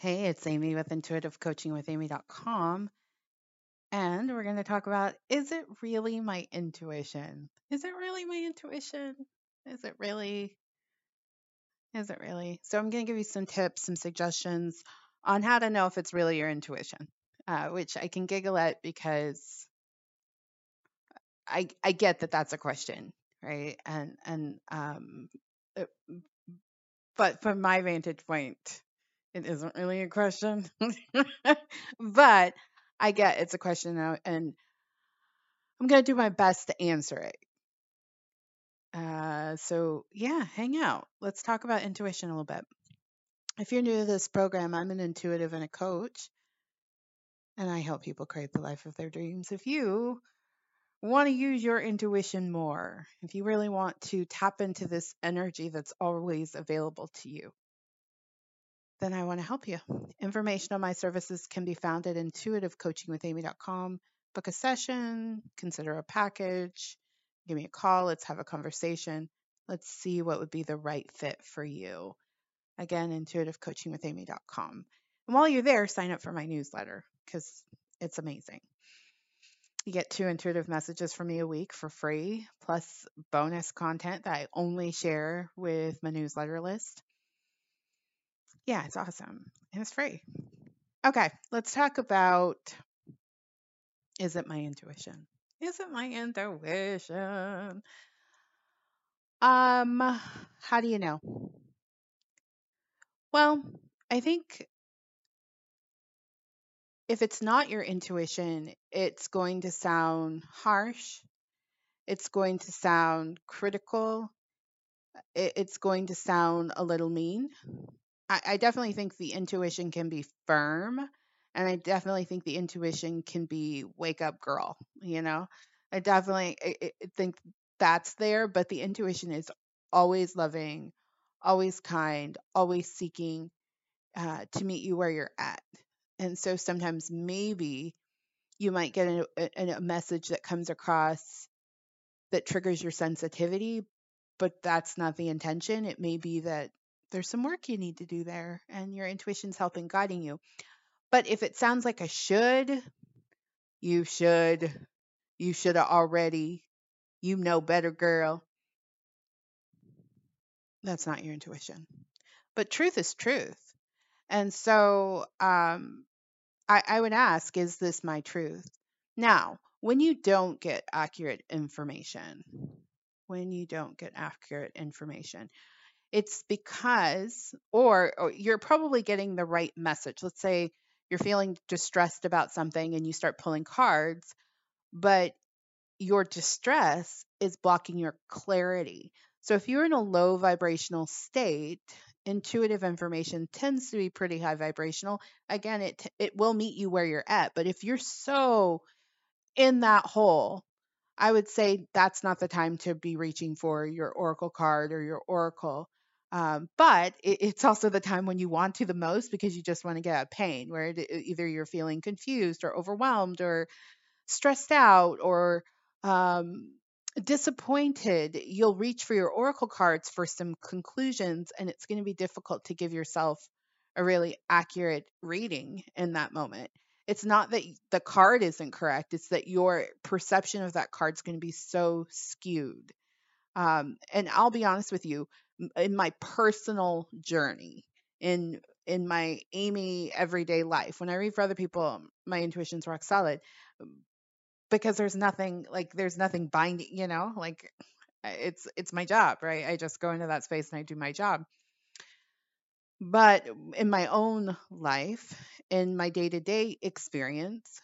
Hey, it's Amy with intuitivecoachingwithamy.com. And we're going to talk about, is it really my intuition? Is it really my intuition? Is it really? Is it really? So, I'm going to give you some tips, some suggestions on how to know if it's really your intuition, which I can giggle at because I get that that's a question, right? Uh, but from my vantage point, it isn't really a question. But I get it's a question now, and I'm going to do my best to answer it. So, yeah, hang out. Let's talk about intuition a little bit. If you're new to this program, I'm an intuitive and a coach, and I help people create the life of their dreams. If you want to use your intuition more, if you really want to tap into this energy that's always available to you, then I want to help you. Information on my services can be found at intuitivecoachingwithamy.com. Book a session, consider a package, give me a call, let's have a conversation. Let's see what would be the right fit for you. Again, intuitivecoachingwithamy.com. And while you're there, sign up for my newsletter because it's amazing. You get 2 intuitive messages from me a week for free, plus bonus content that I only share with my newsletter list. Yeah, it's awesome. And it's free. Okay, let's talk about, is it my intuition? Is it my intuition? How do you know? Well, I think if it's not your intuition, it's going to sound harsh. It's going to sound critical. It's going to sound a little mean. I definitely think the intuition can be firm, and I definitely think the intuition can be wake up girl, you know? I definitely I think that's there, but the intuition is always loving, always kind, always seeking to meet you where you're at. And so sometimes maybe you might get a message that comes across that triggers your sensitivity, but that's not the intention. It may be that there's some work you need to do there and your intuition's helping guiding you. But if it sounds like a should, you should, you should have already, you know better, girl. That's not your intuition. But truth is truth. And so I would ask, is this my truth? Now, when you don't get accurate information, when you don't get accurate information, it's because, or you're probably getting the right message. Let's say you're feeling distressed about something and you start pulling cards, but your distress is blocking your clarity. So if you're in a low vibrational state, intuitive information tends to be pretty high vibrational. Again, it will meet you where you're at, but if you're so in that hole, I would say that's not the time to be reaching for your oracle card or your oracle. But it's also the time when you want to the most because you just want to get out of pain, where either you're feeling confused or overwhelmed or stressed out or um, disappointed. You'll reach for your oracle cards for some conclusions, and it's going to be difficult to give yourself a really accurate reading in that moment. It's not that the card isn't correct, it's that your perception of that card is going to be so skewed. And I'll be honest with you, in my personal journey, in my Amy everyday life, when I read for other people, my intuition's rock solid because there's nothing binding, like it's my job, right? I just go into that space and I do my job. But in my own life, in my day-to-day experience,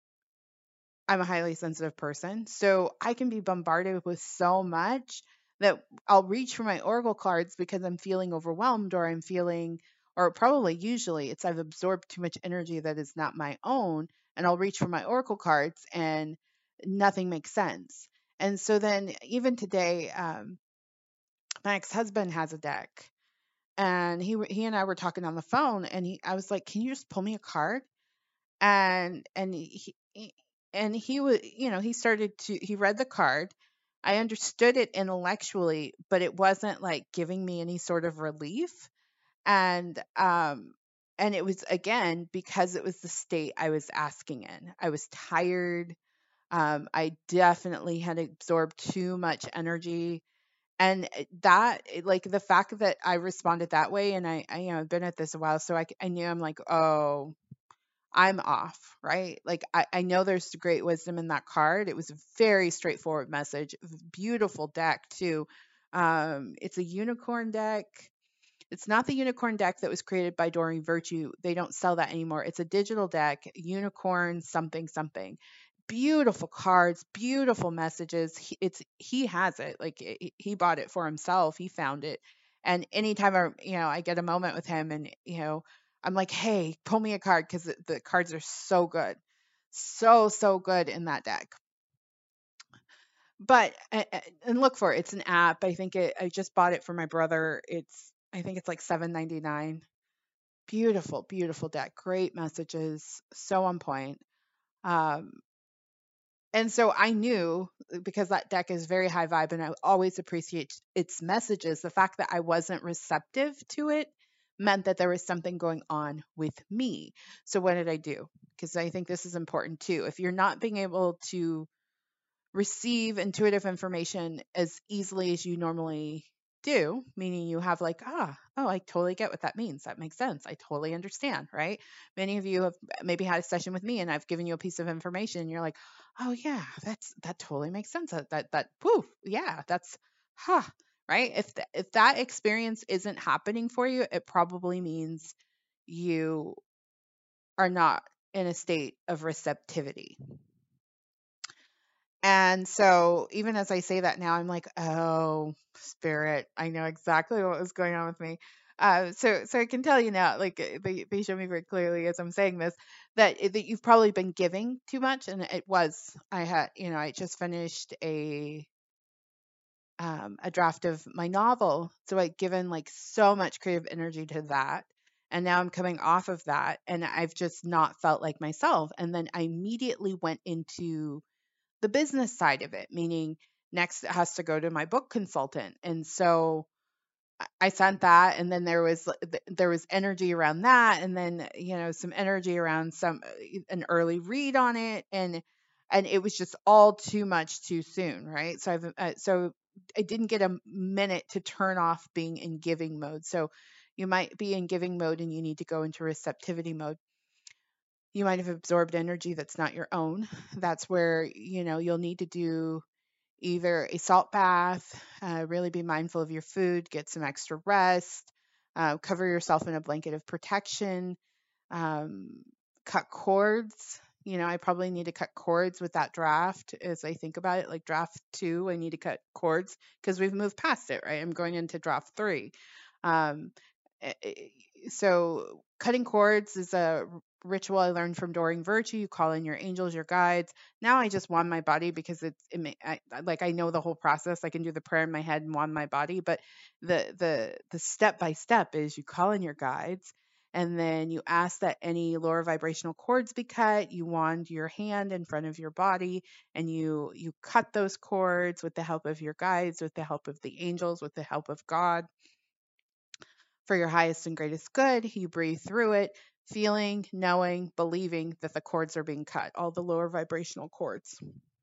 I'm a highly sensitive person, so I can be bombarded with so much that I'll reach for my oracle cards because I'm feeling overwhelmed or I'm feeling, or probably usually it's I've absorbed too much energy that is not my own, and I'll reach for my oracle cards and nothing makes sense. And so then even today, my ex-husband has a deck, and he and I were talking on the phone, and I was like, "Can you just pull me a card?" And he was, he read the card. I understood it intellectually, but it wasn't like giving me any sort of relief. And And it was, again, because it was the state I was asking in. I was tired. I definitely had absorbed too much energy. And like the fact that I responded that way, and I've been at this a while, so I knew, I'm like, oh, I'm off, right? Like I know there's great wisdom in that card. It was a very straightforward message. Beautiful deck too. It's a unicorn deck. It's not the unicorn deck that was created by Doreen Virtue. They don't sell that anymore. It's a digital deck, unicorn something something. Beautiful cards, beautiful messages. He has it. Like he bought it for himself. He found it. And anytime I get a moment with him, and I'm like, "Hey, pull me a card," cuz the cards are so good. So good in that deck. But and look for it. It's an app. I just bought it for my brother. I think it's like $7.99. Beautiful, beautiful deck. Great messages, so on point. Um, and so I knew, because that deck is very high vibe and I always appreciate its messages, the fact that I wasn't receptive to it meant that there was something going on with me. So what did I do? Because I think this is important too. If you're not being able to receive intuitive information as easily as you normally do, meaning you have like, oh, I totally get what that means. That makes sense. I totally understand, right? Many of you have maybe had a session with me and I've given you a piece of information and you're like, oh yeah, that totally makes sense. Whew, yeah, that's, right? If that experience isn't happening for you, it probably means you are not in a state of receptivity. And so even as I say that now, I'm like, oh, spirit, I know exactly what was going on with me. So I can tell you now, like they show me very clearly as I'm saying this, that you've probably been giving too much, and it was. I just finished a draft of my novel, so I'd given like so much creative energy to that, and now I'm coming off of that, and I've just not felt like myself. And then I immediately went into the business side of it, meaning next it has to go to my book consultant. And so I sent that, and then there was energy around that, and then some energy around an early read on it, and it was just all too much too soon, right? So I didn't get a minute to turn off being in giving mode. So you might be in giving mode and you need to go into receptivity mode. You might have absorbed energy that's not your own. That's where, you'll need to do either a salt bath, really be mindful of your food, get some extra rest, cover yourself in a blanket of protection, um, cut cords. I probably need to cut cords with that draft as I think about it. Like draft 2, I need to cut cords because we've moved past it, right? I'm going into draft 3. Um, eh, eh, so cutting cords is a ritual I learned from Doreen Virtue. You call in your angels, your guides. Now I just wand my body because I know the whole process. I can do the prayer in my head and wand my body, but the step by step is you call in your guides, and then you ask that any lower vibrational cords be cut. You wand your hand in front of your body, and you cut those cords with the help of your guides, with the help of the angels, with the help of God, for your highest and greatest good. You breathe through it, feeling, knowing, believing that the cords are being cut, all the lower vibrational cords.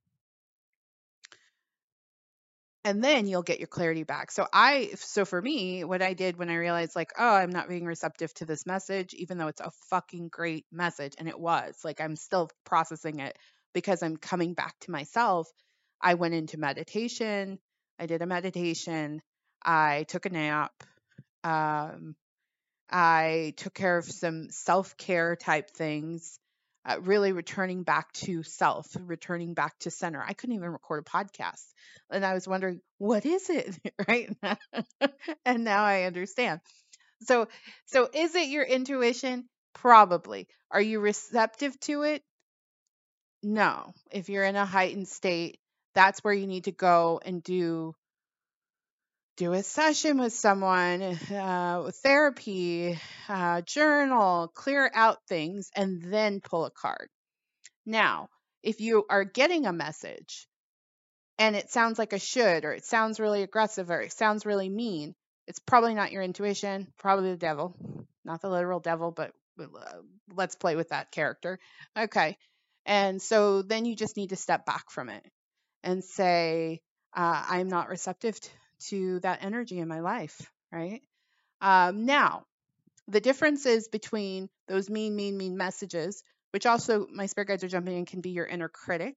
And then you'll get your clarity back. So for me, what I did when I realized like, oh, I'm not being receptive to this message, even though it's a fucking great message, and it was, like, I'm still processing it because I'm coming back to myself. I went into meditation. I did a meditation. I took a nap. Um, I took care of some self-care type things, really returning back to self, returning back to center. I couldn't even record a podcast. And I was wondering, what is it? Right? And now I understand. So is it your intuition? Probably. Are you receptive to it? No. If you're in a heightened state, that's where you need to go and do a session with someone, with therapy, journal, clear out things, and then pull a card. Now, if you are getting a message and it sounds like a should, or it sounds really aggressive, or it sounds really mean, it's probably not your intuition, probably the devil. not the literal devil, but let's play with that character. Okay. And so then you just need to step back from it and say, I'm not receptive to that energy in my life, right? Now, the difference is between those mean messages, which also my spirit guides are jumping in, can be your inner critic.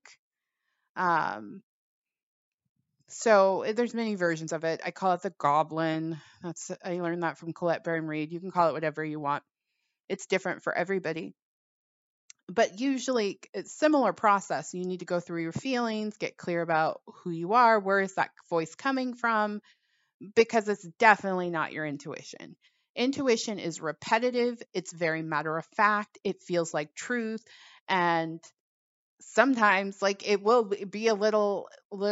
So there's many versions of it. I call it the goblin. I learned that from Colette Baron Reed. You can call it whatever you want. It's different for everybody. But usually it's similar process. You need to go through your feelings, get clear about who you are, where is that voice coming from, because it's definitely not your intuition. Intuition is repetitive, it's very matter of fact, it feels like truth, and sometimes like it will be a little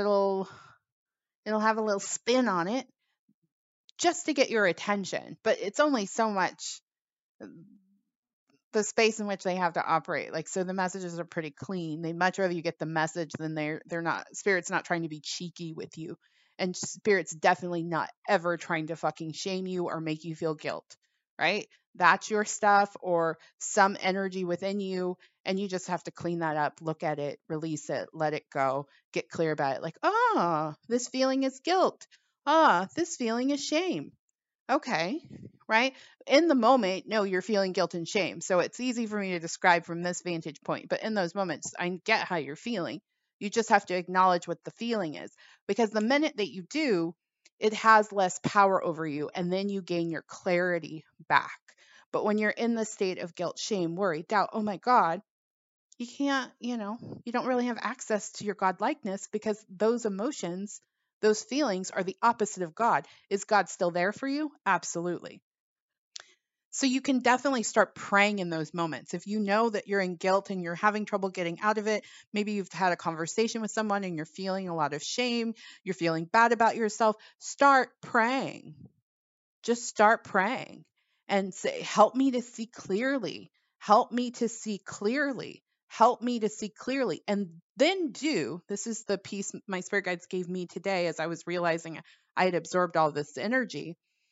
it'll have a little spin on it just to get your attention, but it's only so much the space in which they have to operate. Like, so the messages are pretty clean. They'd much rather you get the message than they're not, spirit's not trying to be cheeky with you. And spirit's definitely not ever trying to fucking shame you or make you feel guilt, right? That's your stuff or some energy within you. And you just have to clean that up, look at it, release it, let it go, get clear about it. Like, this feeling is guilt. This feeling is shame. Okay, right? In the moment, no, you're feeling guilt and shame. So it's easy for me to describe from this vantage point. But in those moments, I get how you're feeling. You just have to acknowledge what the feeling is. Because the minute that you do, it has less power over you. And then you gain your clarity back. But when you're in the state of guilt, shame, worry, doubt, oh my God, you can't, you don't really have access to your God likeness because those emotions, those feelings are the opposite of God. Is God still there for you? Absolutely. So you can definitely start praying in those moments. If you know that you're in guilt and you're having trouble getting out of it, maybe you've had a conversation with someone and you're feeling a lot of shame, you're feeling bad about yourself, start praying. Just start praying and say, help me to see clearly. Help me to see clearly. Help me to see clearly. And then this is the piece my spirit guides gave me today as I was realizing I had absorbed all this energy.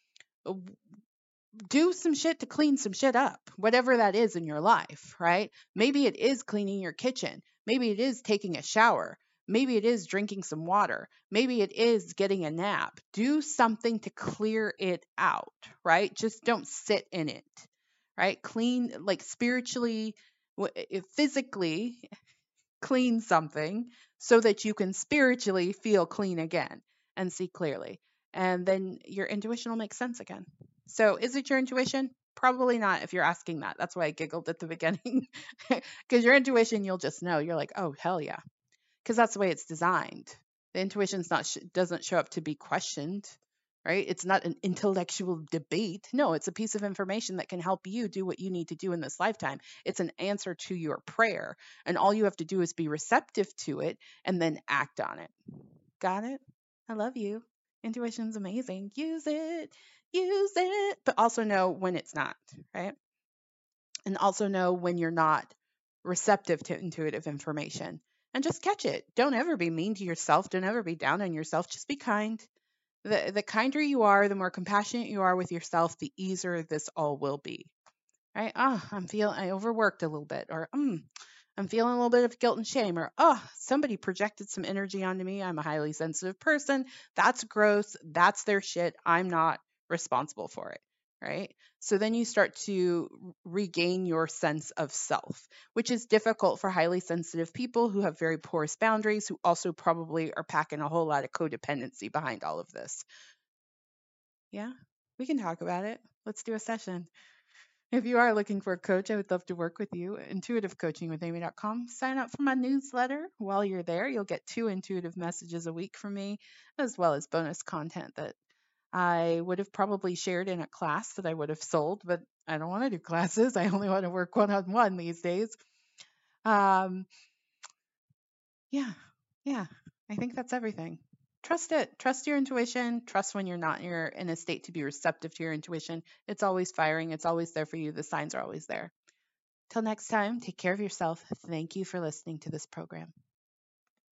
Do some shit to clean some shit up, whatever that is in your life, right? Maybe it is cleaning your kitchen. Maybe it is taking a shower. Maybe it is drinking some water. Maybe it is getting a nap. Do something to clear it out, right? Just don't sit in it, right? Clean, like spiritually, physically clean something so that you can spiritually feel clean again and see clearly. And then your intuition will make sense again. So, is it your intuition? Probably not if you're asking that. That's why I giggled at the beginning. Because your intuition, you'll just know. You're like, oh, hell yeah. Because that's the way it's designed. The intuition's doesn't show up to be questioned, right? It's not an intellectual debate. No, it's a piece of information that can help you do what you need to do in this lifetime. It's an answer to your prayer. And all you have to do is be receptive to it and then act on it. Got it? I love you. Intuition's amazing. Use it. Use it. But also know when it's not, right? And also know when you're not receptive to intuitive information. And just catch it. Don't ever be mean to yourself. Don't ever be down on yourself. Just be kind. The kinder you are, the more compassionate you are with yourself, the easier this all will be. Right? I overworked a little bit, or I'm feeling a little bit of guilt and shame, or somebody projected some energy onto me. I'm a highly sensitive person. That's gross. That's their shit. I'm not responsible for it. Right? So then you start to regain your sense of self, which is difficult for highly sensitive people who have very porous boundaries, who also probably are packing a whole lot of codependency behind all of this. Yeah, we can talk about it. Let's do a session. If you are looking for a coach, I would love to work with you. Intuitivecoachingwithamy.com. Sign up for my newsletter. While you're there, you'll get 2 intuitive messages a week from me, as well as bonus content that I would have probably shared in a class that I would have sold, but I don't want to do classes. I only want to work one-on-one these days. Yeah. I think that's everything. Trust it. Trust your intuition. Trust when you're in a state to be receptive to your intuition. It's always firing. It's always there for you. The signs are always there. Till next time, take care of yourself. Thank you for listening to this program.